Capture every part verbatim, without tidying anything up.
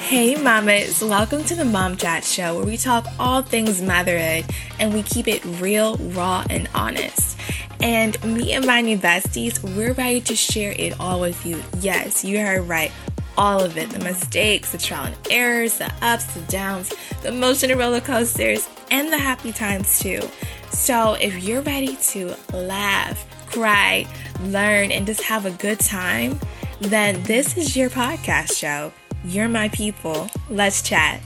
Hey mamas, welcome to the Mom Chat Show where we talk all things motherhood and we keep it real, raw, and honest. And me and my new besties, we're ready to share it all with you. Yes, you heard right. All of it. The mistakes, the trial and errors, the ups, the downs, the emotional roller coasters, and the happy times too. So if you're ready to laugh, cry, learn, and just have a good time, then this is your podcast show. You're my people. Let's chat.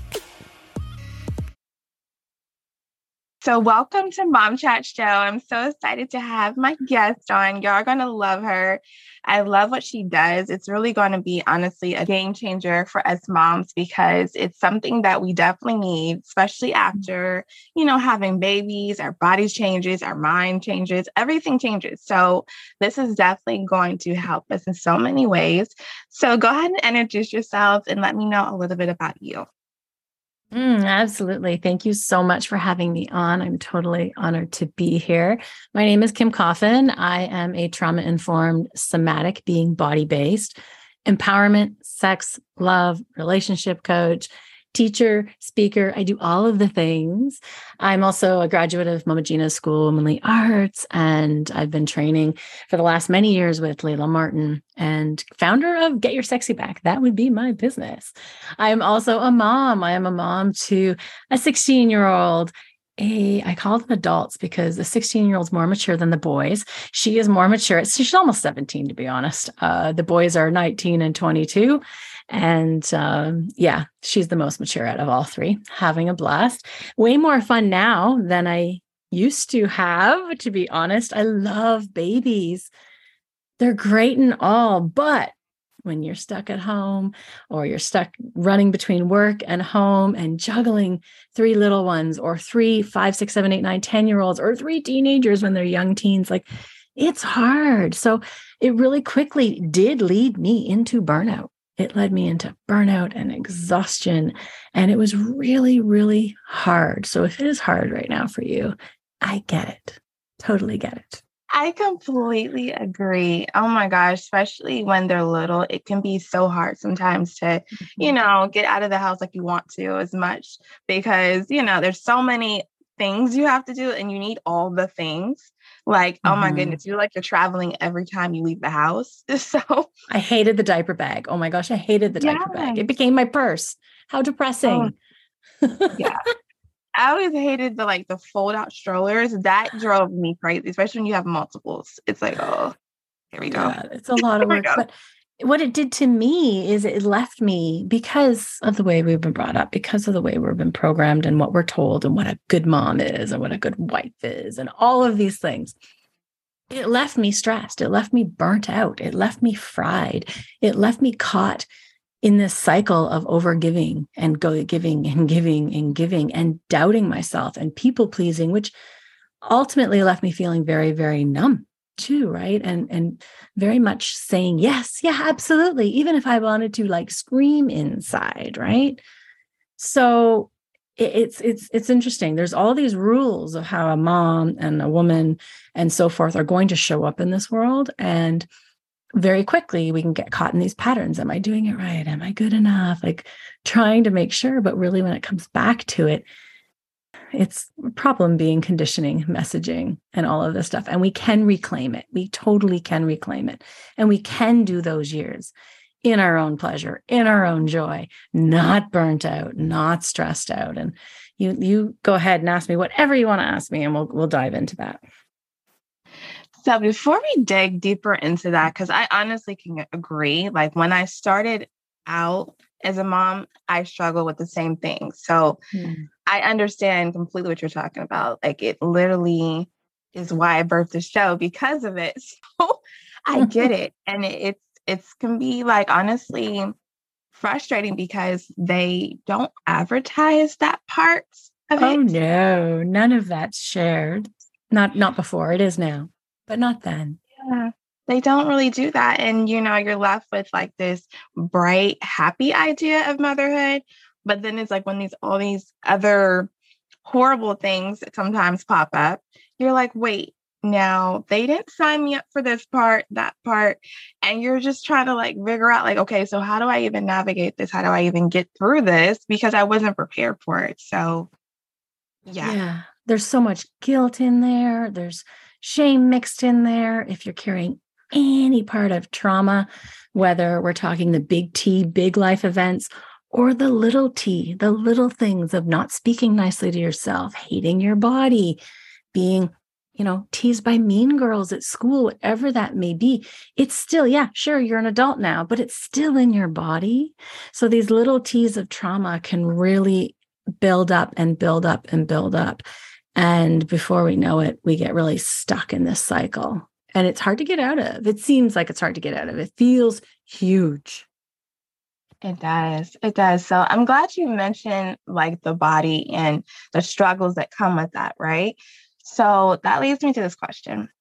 So welcome to Mom Chat Show. I'm so excited to have my guest on. Y'all are going to love her. I love what she does. It's really going to be, honestly, a game changer for us moms because it's something that we definitely need, especially after, you know, having babies, our bodies changes, our mind changes, everything changes. So this is definitely going to help us in so many ways. So go ahead and introduce yourself and let me know a little bit about you. Mm, absolutely. Thank you so much for having me on. I'm totally honored to be here. My name is Kim Coffin. I am a trauma-informed somatic being body-based empowerment, sex, love, relationship coach, teacher, speaker. I do all of the things. I'm also a graduate of Mama Gina's School of Womanly Arts, and I've been training for the last many years with Layla Martin and founder of Get Your Sexy Back. That would be my business. I'm also a mom. I am a mom to a sixteen-year-old. A, I call them adults because the sixteen-year-old is more mature than the boys. She is more mature. She's almost seventeen, to be honest. Uh, the boys are nineteen and twenty-two. And um, yeah, she's the most mature out of all three, having a blast. Way more fun now than I used to have, to be honest. I love babies. They're great and all, but when you're stuck at home or you're stuck running between work and home and juggling three little ones or three, five, six, seven, eight, nine, ten year olds or three teenagers when they're young teens, like it's hard. So it really quickly did lead me into burnout. It led me into burnout and exhaustion. And it was really, really hard. So if it is hard right now for you, I get it. Totally get it. I completely agree. Oh my gosh, especially when they're little, it can be so hard sometimes to, mm-hmm. you know, get out of the house like you want to as much because, you know, there's so many things you have to do and you need all the things. Like, mm-hmm. oh my goodness, you're like you're traveling every time you leave the house. So I hated the diaper bag. Oh my gosh, I hated the diaper yes. bag. It became my purse. How depressing. Oh. Yeah. I always hated the like the fold out strollers. That drove me crazy, especially when you have multiples. It's like, oh, here we go. Yeah, it's a lot of work. But what it did to me is it left me because of the way we've been brought up, because of the way we've been programmed and what we're told and what a good mom is and what a good wife is and all of these things. It left me stressed. It left me burnt out. It left me fried. It left me caught in this cycle of overgiving and go giving and giving and giving and doubting myself and people pleasing, which ultimately left me feeling very, very numb too, right? And, and very much saying, yes, yeah, absolutely. Even if I wanted to like scream inside, right? So it, it's, it's, it's interesting. There's all these rules of how a mom and a woman and so forth are going to show up in this world. And very quickly, we can get caught in these patterns. Am I doing it right? Am I good enough? Like trying to make sure. But really, when it comes back to it, it's a problem being conditioning, messaging, and all of this stuff. And we can reclaim it. We totally can reclaim it. And we can do those years in our own pleasure, in our own joy, not burnt out, not stressed out. And you, you go ahead and ask me whatever you want to ask me, and we'll we'll dive into that. So before we dig deeper into that, because I honestly can agree, like when I started out as a mom, I struggled with the same thing. So mm. I understand completely what you're talking about. Like it literally is why I birthed the show because of it. So I get it. And it, it's, it's can be like, honestly, frustrating because they don't advertise that part of oh, it. Oh no, none of that's shared. Not, not before. It is now. But not then. Yeah, they don't really do that. And, you know, you're left with like this bright, happy idea of motherhood. But then it's like when these all these other horrible things sometimes pop up, you're like, wait, now they didn't sign me up for this part, that part, and you're just trying to like figure out like, okay, so how do I even navigate this? How do I even get through this? Because I wasn't prepared for it. So yeah. Yeah. There's so much guilt in there. There's shame mixed in there. If you're carrying any part of trauma, whether we're talking the big T, big life events, or the little T, the little things of not speaking nicely to yourself, hating your body, being, you know, teased by mean girls at school, whatever that may be, it's still, yeah, sure, you're an adult now, but it's still in your body. So these little T's of trauma can really build up and build up and build up. And before we know it, we get really stuck in this cycle. And it's hard to get out of. It seems like it's hard to get out of. It feels huge. It does. It does. So I'm glad you mentioned like the body and the struggles that come with that, right? So that leads me to this question.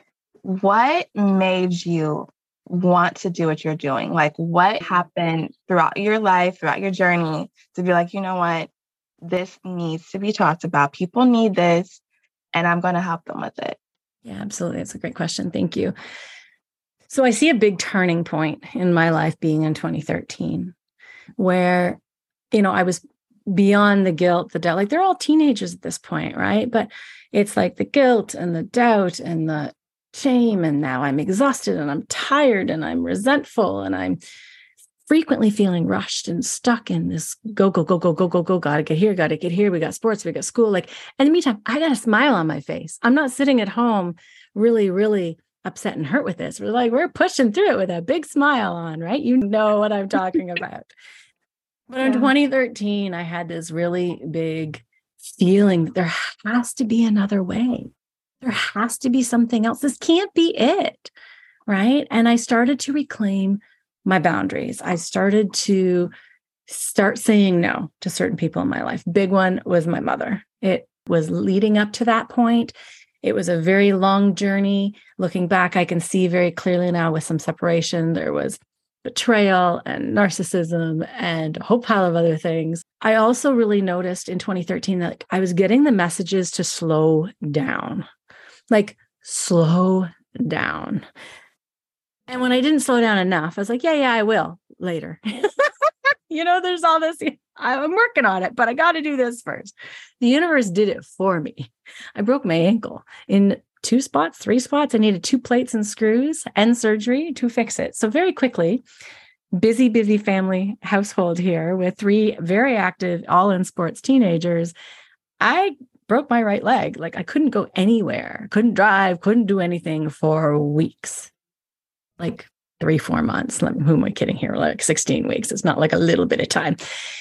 What made you want to do what you're doing? Like what happened throughout your life, throughout your journey to be like, you know what, this needs to be talked about. People need this, and I'm going to help them with it. Yeah, absolutely. It's a great question. Thank you. So I see a big turning point in my life being in twenty thirteen, where, you know, I was beyond the guilt, the doubt, like they're all teenagers at this point, right? But it's like the guilt and the doubt and the shame. And now I'm exhausted and I'm tired and I'm resentful and I'm frequently feeling rushed and stuck in this go, go, go, go, go, go, go, gotta get here, gotta get here. We got sports, we got school. Like, in the meantime, I got a smile on my face. I'm not sitting at home really, really upset and hurt with this. We're like, we're pushing through it with a big smile on, right? You know what I'm talking about. But in yeah. twenty thirteen, I had this really big feeling that there has to be another way. There has to be something else. This can't be it, right? And I started to reclaim my boundaries. I started to start saying no to certain people in my life. Big one was my mother. It was leading up to that point. It was a very long journey. Looking back, I can see very clearly now with some separation, there was betrayal and narcissism and a whole pile of other things. I also really noticed in twenty thirteen that I was getting the messages to slow down, like slow down. And when I didn't slow down enough, I was like, yeah, yeah, I will later. You know, there's all this, I'm working on it, but I got to do this first. The universe did it for me. I broke my ankle in two spots, three spots. I needed two plates and screws and surgery to fix it. So very quickly, busy, busy family household here with three very active, all in sports teenagers. I broke my right leg. Like I couldn't go anywhere, couldn't drive, couldn't do anything for weeks. Like three, four months. Who am I kidding here? Like sixteen weeks. It's not like a little bit of time.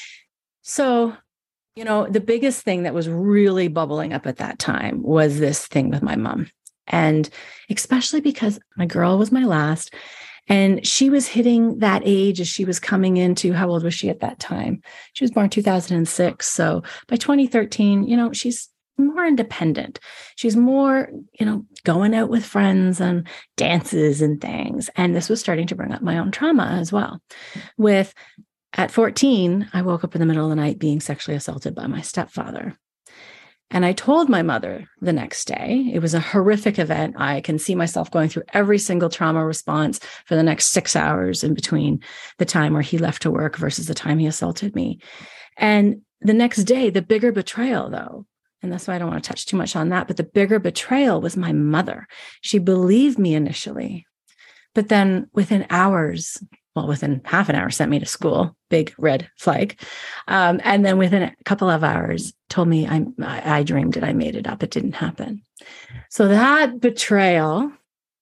So, you know, the biggest thing that was really bubbling up at that time was this thing with my mom. And especially because my girl was my last, and she was hitting that age as she was coming into, how old was she at that time? She was born two thousand six. So by twenty thirteen, you know, she's more independent. She's more, you know, going out with friends and dances and things. And this was starting to bring up my own trauma as well. With at fourteen, I woke up in the middle of the night being sexually assaulted by my stepfather. And I told my mother the next day. It was a horrific event. I can see myself going through every single trauma response for the next six hours in between the time where he left to work versus the time he assaulted me. And the next day, the bigger betrayal, though, and that's why I don't want to touch too much on that, but the bigger betrayal was my mother. She believed me initially, but then within hours, well, within half an hour, sent me to school, big red flag. Um, and then within a couple of hours, told me I, I dreamed it, I made it up. It didn't happen. So that betrayal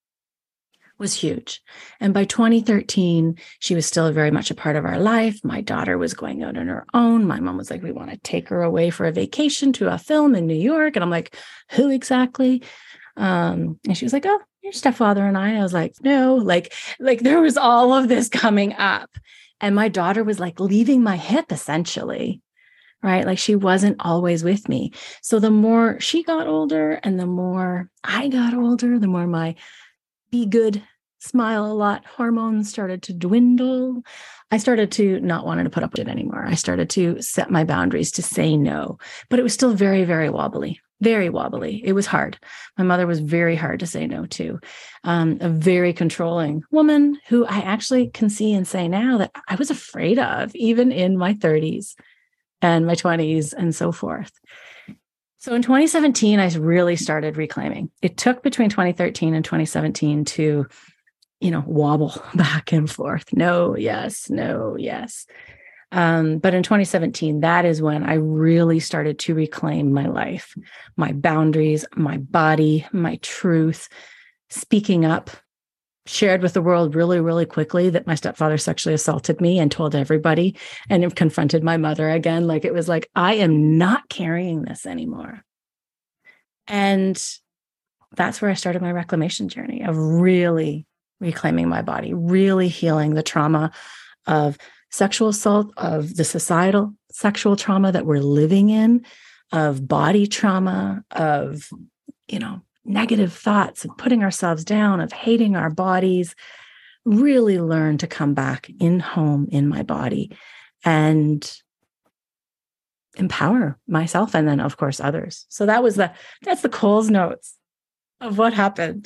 was huge. And by twenty thirteen, she was still very much a part of our life. My daughter was going out on her own. My mom was like, we want to take her away for a vacation to a film in New York. And I'm like, who exactly? Um, and she was like, oh, your stepfather and I. I was like, no, like, like there was all of this coming up. And my daughter was like leaving my hip essentially, right? Like she wasn't always with me. So the more she got older and the more I got older, the more my be good, smile a lot hormones started to dwindle. I started to not wanting to put up with it anymore. I started to set my boundaries to say no, but it was still very, very wobbly. very wobbly. It was hard. My mother was very hard to say no to, um, a very controlling woman who I actually can see and say now that I was afraid of, even in my thirties and my twenties and so forth. So in twenty seventeen, I really started reclaiming. It took between twenty thirteen and twenty seventeen to, you know, wobble back and forth. No, yes, no, yes. Um, but in twenty seventeen, that is when I really started to reclaim my life, my boundaries, my body, my truth, speaking up, shared with the world really, really quickly that my stepfather sexually assaulted me and told everybody, and it confronted my mother again. Like, it was like, I am not carrying this anymore. And that's where I started my reclamation journey of really reclaiming my body, really healing the trauma of sexual assault, of the societal sexual trauma that we're living in, of body trauma, of, you know, negative thoughts, of putting ourselves down, of hating our bodies. Really learn to come back in home in my body and empower myself, and then of course others. So that was the that's the Coles Notes of what happened.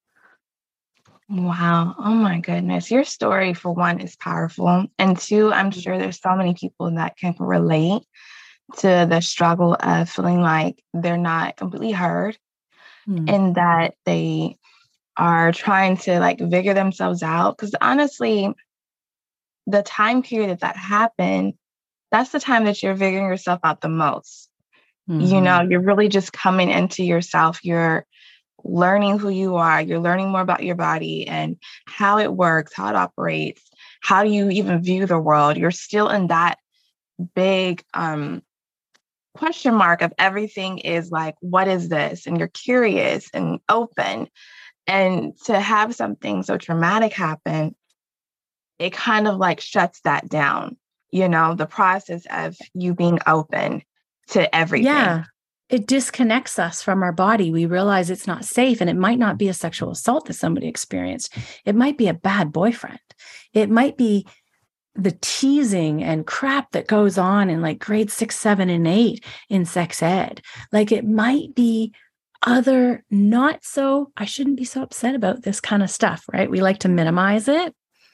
Wow. Oh my goodness. Your story, for one, is powerful. And two, I'm sure there's so many people that can relate to the struggle of feeling like they're not completely heard mm. and that they are trying to like figure themselves out. Because honestly, the time period that that happened, that's the time that you're figuring yourself out the most. Mm-hmm. You know, you're really just coming into yourself. You're learning who you are. You're learning more about your body and how it works, how it operates, how you even view the world. You're still in that big um, question mark of everything is like, what is this? And you're curious and open. And to have something so traumatic happen, it kind of like shuts that down, you know, the process of you being open to everything. Yeah. It disconnects us from our body. We realize it's not safe, and it might not be a sexual assault that somebody experienced. It might be a bad boyfriend. It might be the teasing and crap that goes on in like grade six, seven, and eight in sex ed. Like, it might be other not so, I shouldn't be so upset about this kind of stuff, right? We like to minimize it.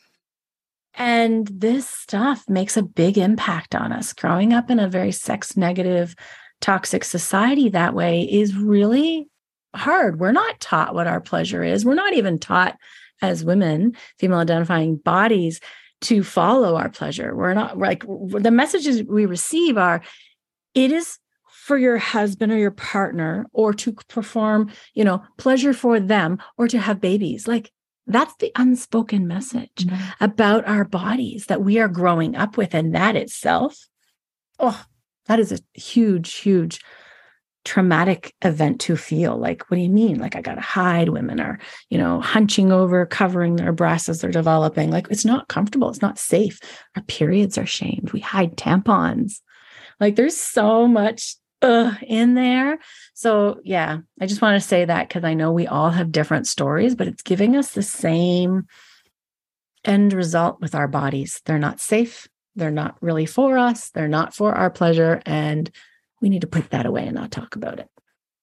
And this stuff makes a big impact on us. Growing up in a very sex negative, toxic society that way is really hard. We're not taught what our pleasure is. We're not even taught as women, female identifying bodies, to follow our pleasure. We're not like, the messages we receive are, it is for your husband or your partner, or to perform, you know, pleasure for them, or to have babies. Like, that's the unspoken message mm-hmm. about our bodies that we are growing up with. And that itself, oh, that is a huge, huge traumatic event to feel. Like, what do you mean? Like, I got to hide. Women are, you know, hunching over, covering their breasts as they're developing. Like, it's not comfortable. It's not safe. Our periods are shamed. We hide tampons. Like, there's so much uh, in there. So yeah, I just want to say that because I know we all have different stories, but it's giving us the same end result with our bodies. They're not safe. They're not really for us. They're not for our pleasure. And we need to put that away and not talk about it.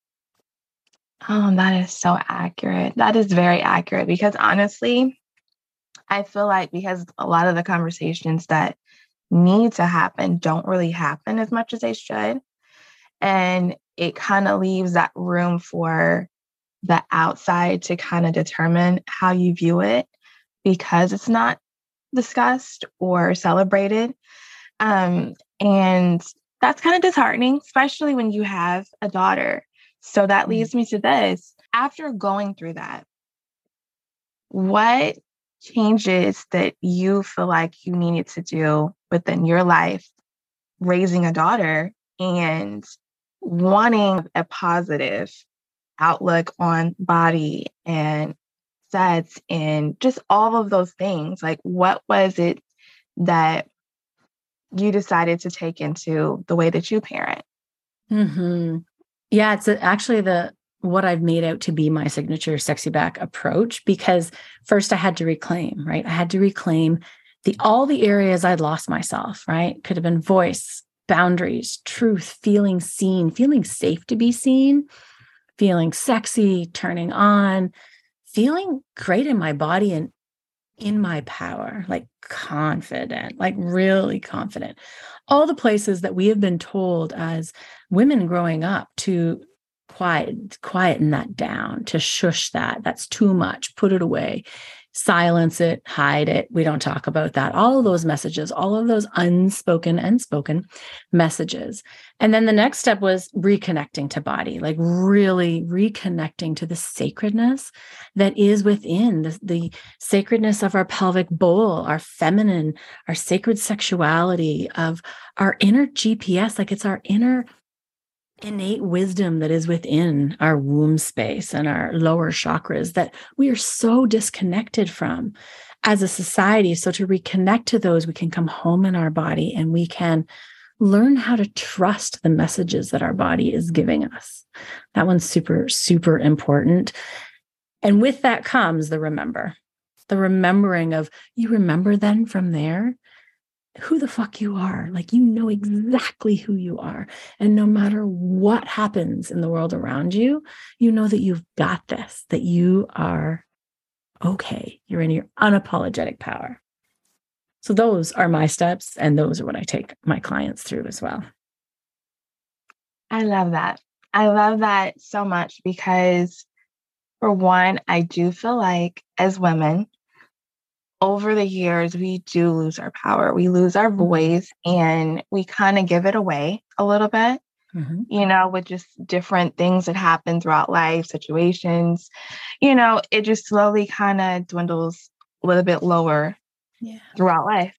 Oh, that is so accurate. That is very accurate, because honestly, I feel like because a lot of the conversations that need to happen don't really happen as much as they should. And it kind of leaves that room for the outside to kind of determine how you view it, because it's not discussed or celebrated. Um, and that's kind of disheartening, especially when you have a daughter. So that leads me to this. After going through that, what changes that you feel like you needed to do within your life, raising a daughter and wanting a positive outlook on body and sex and just all of those things? Like, what was it that you decided to take into the way that you parent? Mm-hmm. Yeah, it's actually the what I've made out to be my signature Sexy Back approach, because first I had to reclaim, right? I had to reclaim the all the areas I'd lost myself, right? Could have been voice, boundaries, truth, feeling seen, feeling safe to be seen, feeling sexy, turning on, feeling great in my body and in my power, like confident, like really confident. All the places that we have been told as women growing up to quiet, quieten that down, to shush that. That's too much. Put it away. Silence it, hide it. We don't talk about that. All of those messages, all of those unspoken and spoken messages. And then the next step was reconnecting to body, like really reconnecting to the sacredness that is within the, the sacredness of our pelvic bowl, our feminine, our sacred sexuality, of our inner G P S, like it's our inner innate wisdom that is within our womb space and our lower chakras that we are so disconnected from as a society. So to reconnect to those, we can come home in our body and we can learn how to trust the messages that our body is giving us. That one's super, super important. And with that comes the remember, the remembering of, you remember then from there who the fuck you are. Like, you know exactly who you are. And no matter what happens in the world around you, you know that you've got this, that you are okay. You're in your unapologetic power. So those are my steps. And those are what I take my clients through as well. I love that. I love that so much because, for one, I do feel like as women, over the years, we do lose our power. We lose our voice and we kind of give it away a little bit, mm-hmm. you know, with just different things that happen throughout life, situations, you know, it just slowly kind of dwindles a little bit lower yeah. throughout life.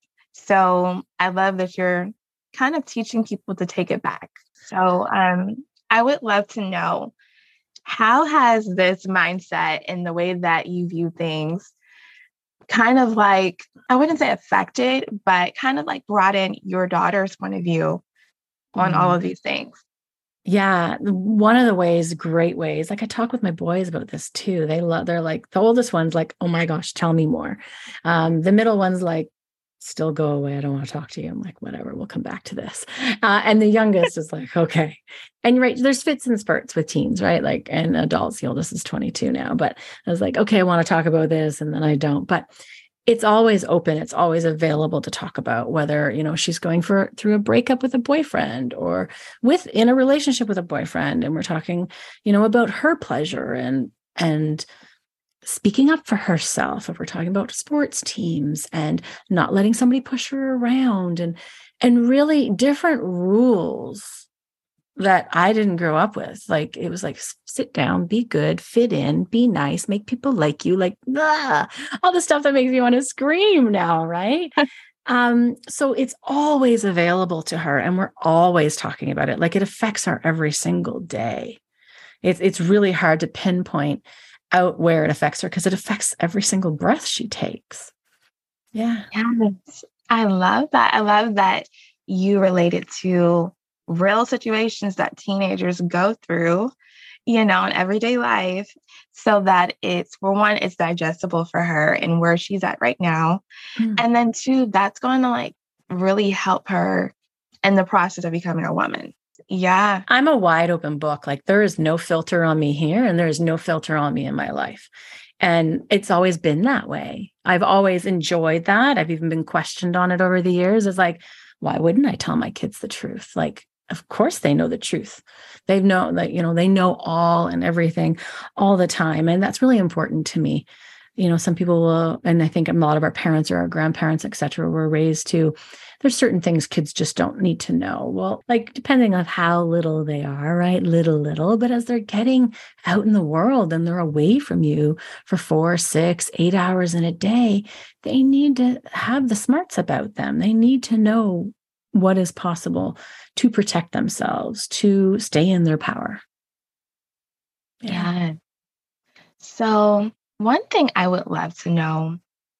So I love that you're kind of teaching people to take it back. So um, I would love to know, how has this mindset and the way that you view things kind of like, I wouldn't say affected, but kind of like brought in your daughter's point of view on mm. all of these things? Yeah. One of the ways, great ways, like I talk with my boys about this too. They love, they're like, the oldest one's like, oh my gosh, tell me more. Um, the middle one's like, still go away. I don't want to talk to you. I'm like, whatever, we'll come back to this. Uh, and the youngest is like, okay. And right, there's fits and spurts with teens, right? Like, and adults, the oldest is twenty-two now, but I was like, okay, I want to talk about this. And then I don't, but it's always open. It's always available to talk about, whether, you know, she's going for through a breakup with a boyfriend or with in a relationship with a boyfriend. And we're talking, you know, about her pleasure and, and, speaking up for herself. If we're talking about sports teams and not letting somebody push her around and, and really different rules that I didn't grow up with. Like, it was like, sit down, be good, fit in, be nice, make people like you, like, ah, all the stuff that makes me want to scream now. Right. um, so it's always available to her and we're always talking about it. Like, it affects her every single day. It's, it's really hard to pinpoint out where it affects her because it affects every single breath she takes. Yeah. Yes. I love that. I love that you related to real situations that teenagers go through, you know, in everyday life, so that it's, for one, it's digestible for her and where she's at right now. Mm. And then two, that's going to like really help her in the process of becoming a woman. Yeah. I'm a wide open book. Like, there is no filter on me here and there is no filter on me in my life. And it's always been that way. I've always enjoyed that. I've even been questioned on it over the years. It's like, why wouldn't I tell my kids the truth? Like, of course they know the truth. They know that, you know, they know all and everything all the time. And that's really important to me. You know, some people will, and I think a lot of our parents or our grandparents, et cetera, were raised to, there's certain things kids just don't need to know. Well, like, depending on how little they are, right? Little, little, but as they're getting out in the world and they're away from you for four, six, eight hours in a day, they need to have the smarts about them. They need to know what is possible to protect themselves, to stay in their power. Yeah. yeah. So one thing I would love to know,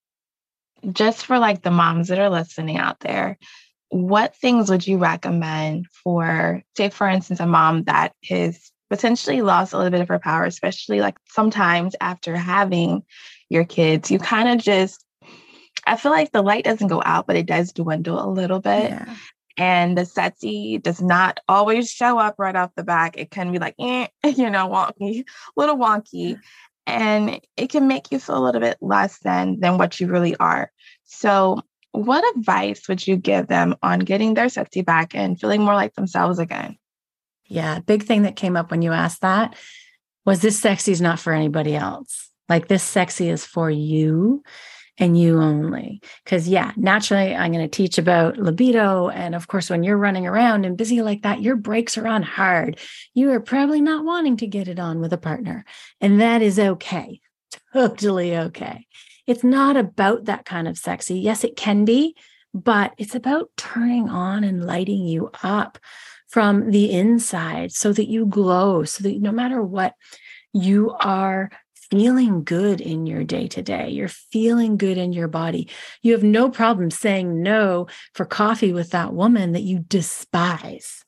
just for like the moms that are listening out there, what things would you recommend for, say, for instance, a mom that has potentially lost a little bit of her power, especially like sometimes after having your kids, you kind of just, I feel like the light doesn't go out, but it does dwindle a little bit. Yeah. And the sexy does not always show up right off the back. It can be like, eh, you know, wonky, little wonky. And it can make you feel a little bit less than than what you really are. So what advice would you give them on getting their sexy back and feeling more like themselves again? Yeah, big thing that came up when you asked that was this sexy is not for anybody else. Like this sexy is for you and you only. Because yeah, naturally, I'm going to teach about libido. And of course, when you're running around and busy like that, your brakes are on hard. You are probably not wanting to get it on with a partner. And that is okay. Totally okay. It's not about that kind of sexy. Yes, it can be, but it's about turning on and lighting you up from the inside so that you glow, so that no matter what, you are feeling good in your day to day. You're feeling good in your body. You have no problem saying no for coffee with that woman that you despise,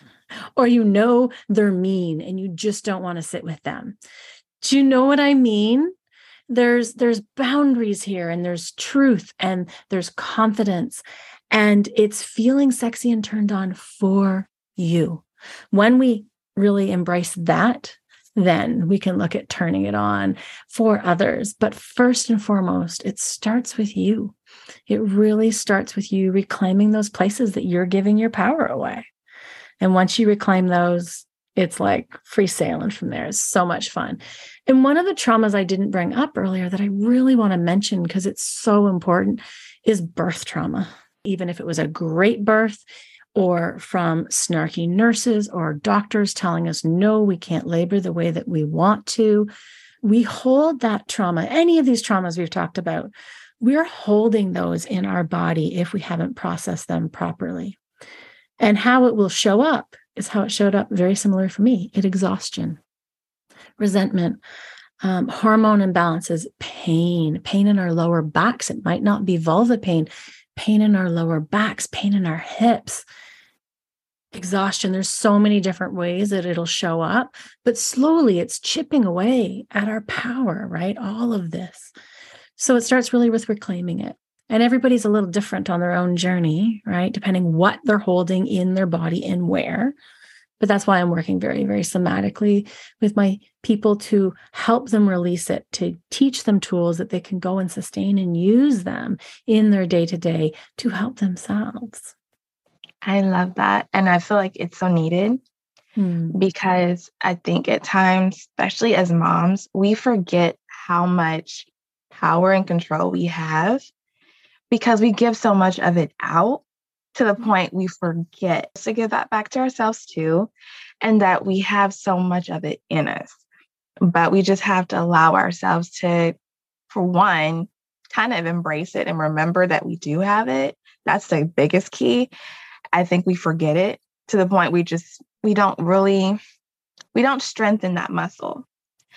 or you know they're mean and you just don't want to sit with them. Do you know what I mean? There's there's boundaries here, and there's truth, and there's confidence, and it's feeling sexy and turned on for you. When we really embrace that, then we can look at turning it on for others. But first and foremost, it starts with you. It really starts with you reclaiming those places that you're giving your power away. And once you reclaim those, it's like free sailing from there. It's so much fun. And one of the traumas I didn't bring up earlier that I really want to mention because it's so important is birth trauma. Even if it was a great birth, or from snarky nurses or doctors telling us, no, we can't labor the way that we want to. We hold that trauma, any of these traumas we've talked about, we're holding those in our body if we haven't processed them properly. And how it will show up is how it showed up very similar for me, in exhaustion, resentment, um, hormone imbalances, pain, pain in our lower backs. It might not be vulva pain, pain in our lower backs, pain in our hips, exhaustion. There's so many different ways that it'll show up, but slowly it's chipping away at our power, right? All of this. So it starts really with reclaiming it. And everybody's a little different on their own journey, right? Depending what they're holding in their body and where. But that's why I'm working very, very somatically with my people to help them release it, to teach them tools that they can go and sustain and use them in their day-to-day to help themselves. I love that. And I feel like it's so needed hmm. because I think at times, especially as moms, we forget how much power and control we have because we give so much of it out to the point we forget to give that back to ourselves too, and that we have so much of it in us. But we just have to allow ourselves to, for one, kind of embrace it and remember that we do have it. That's the biggest key. I think we forget it to the point we just, we don't really, we don't strengthen that muscle.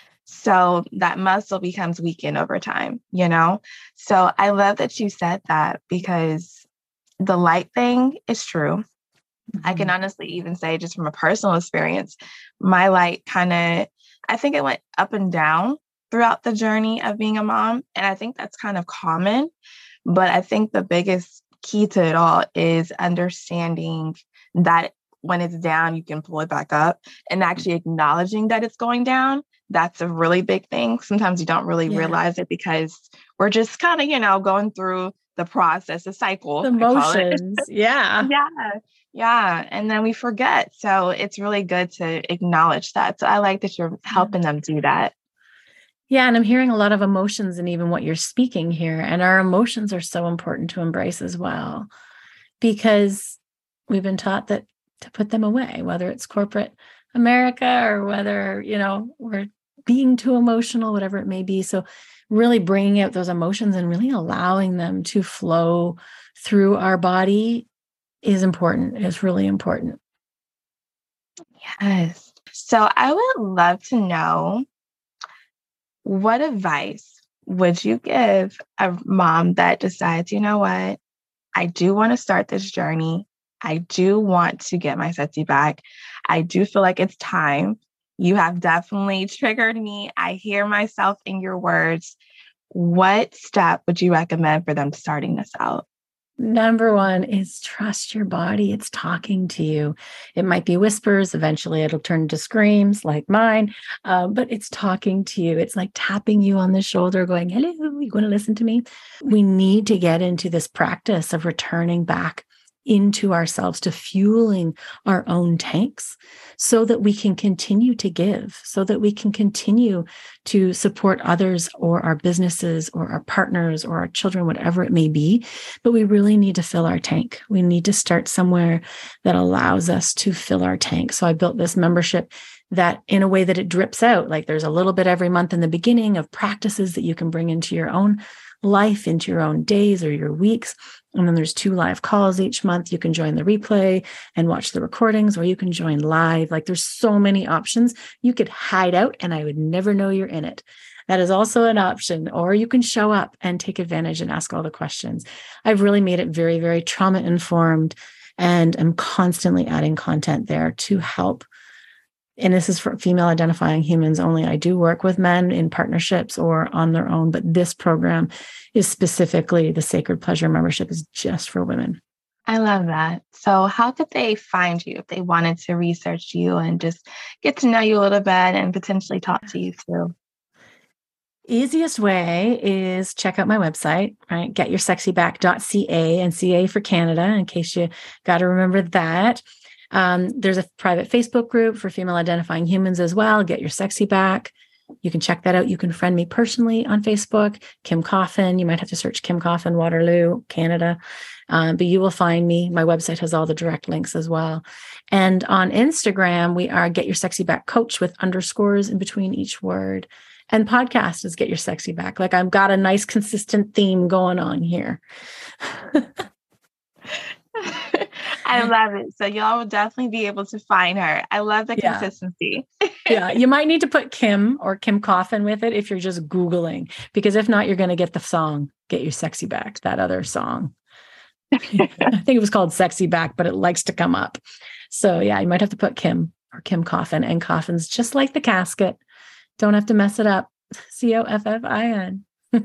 So that muscle becomes weakened over time, you know? So I love that you said that because the light thing is true. Mm-hmm. I can honestly even say just from a personal experience, my light kind of, I think it went up and down throughout the journey of being a mom. And I think that's kind of common. But I think the biggest key to it all is understanding that when it's down, you can pull it back up, and actually acknowledging that it's going down. That's a really big thing. Sometimes you don't really yeah. realize it because we're just kind of, you know, going through the process, the cycle. The emotions. Yeah. yeah. Yeah. And then we forget. So it's really good to acknowledge that. So I like that you're helping them do that. Yeah. And I'm hearing a lot of emotions in even what you're speaking here. And our emotions are so important to embrace as well, because we've been taught that to put them away, whether it's corporate America or whether, you know, we're being too emotional, whatever it may be. So really bringing out those emotions and really allowing them to flow through our body is important. It's really important. Yes. So I would love to know, what advice would you give a mom that decides, you know what, I do want to start this journey. I do want to get my sexy back. I do feel like it's time. You have definitely triggered me. I hear myself in your words. What step would you recommend for them starting this out? Number one is trust your body. It's talking to you. It might be whispers. Eventually it'll turn to screams like mine, uh, but it's talking to you. It's like tapping you on the shoulder going, hello, you want to listen to me? We need to get into this practice of returning back into ourselves, to fueling our own tanks so that we can continue to give, so that we can continue to support others or our businesses or our partners or our children, whatever it may be. But we really need to fill our tank. We need to start somewhere that allows us to fill our tank. So I built this membership that in a way that it drips out, like there's a little bit every month in the beginning of practices that you can bring into your own life, into your own days or your weeks. And then there's two live calls each month. You can join the replay and watch the recordings, or you can join live. Like there's so many options. You could hide out and I would never know you're in it. That is also an option. Or you can show up and take advantage and ask all the questions. I've really made it very, very trauma informed, and I'm constantly adding content there to help. And this is for female identifying humans only. I do work with men in partnerships or on their own, but this program is specifically, the Sacred Pleasure membership is just for women. I love that. So how could they find you if they wanted to research you and just get to know you a little bit and potentially talk to you too? Easiest way is check out my website, right? get your sexy back dot c a, and C A for Canada, in case you got to remember that. Um, there's a private Facebook group for female identifying humans as well. Get Your Sexy Back. You can check that out. You can friend me personally on Facebook, Kim Coffin. You might have to search Kim Coffin, Waterloo, Canada. Um, but you will find me. My website has all the direct links as well. And on Instagram, we are Get Your Sexy Back Coach with underscores in between each word. And podcast is Get Your Sexy Back. Like I've got a nice consistent theme going on here. I love it. So y'all will definitely be able to find her. I love the yeah. consistency. Yeah. You might need to put Kim or Kim Coffin with it if you're just Googling, because if not, you're going to get the song, Get Your Sexy Back, that other song. I think it was called Sexy Back, but it likes to come up. So yeah, you might have to put Kim or Kim Coffin, and Coffin's just like the casket. Don't have to mess it up. C O F F I N.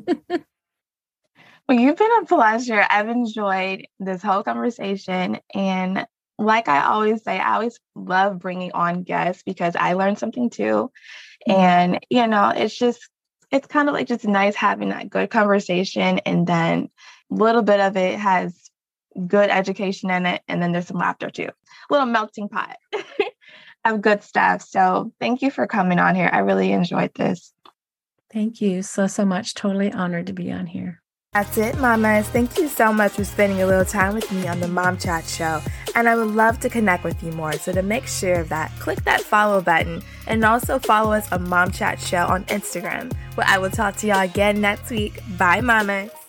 Well, you've been a pleasure. I've enjoyed this whole conversation. And like I always say, I always love bringing on guests because I learned something too. And, you know, it's just, it's kind of like just nice having that good conversation. And then a little bit of it has good education in it. And then there's some laughter too. A little melting pot of good stuff. So thank you for coming on here. I really enjoyed this. Thank you so, so much. Totally honored to be on here. That's it, mamas. Thank you so much for spending a little time with me on the Mom Chat Show. And I would love to connect with you more. So to make sure of that, click that follow button and also follow us on Mom Chat Show on Instagram, where I will talk to y'all again next week. Bye, mamas.